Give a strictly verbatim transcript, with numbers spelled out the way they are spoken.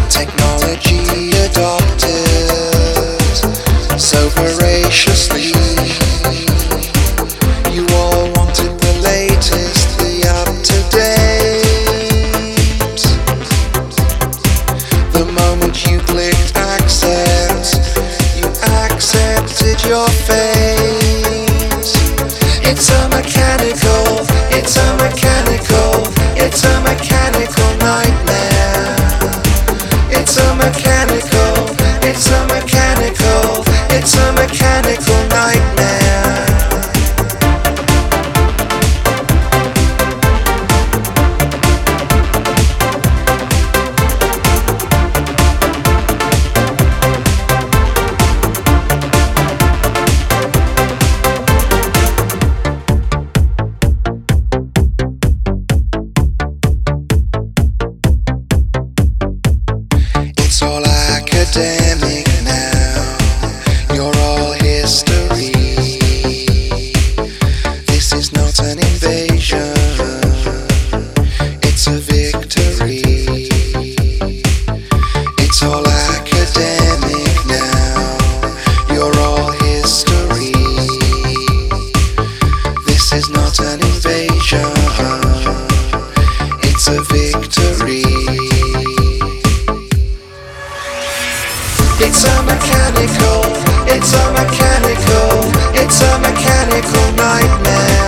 Technology adopted so voraciously. You all wanted the latest, the up-to-date. The moment you clicked accept, you accepted your fate. It's a mechanical, it's a mechanical, it's a mechanical nightmare. It's a mechanical, it's a mechanical, it's a mechanical nightmare. It's all academic now, you're all history. This is not an invasion, it's a victory. It's all academic now, you're all history. This is not an invasion, it's a victory. It's a mechanical, it's a mechanical, it's a mechanical nightmare.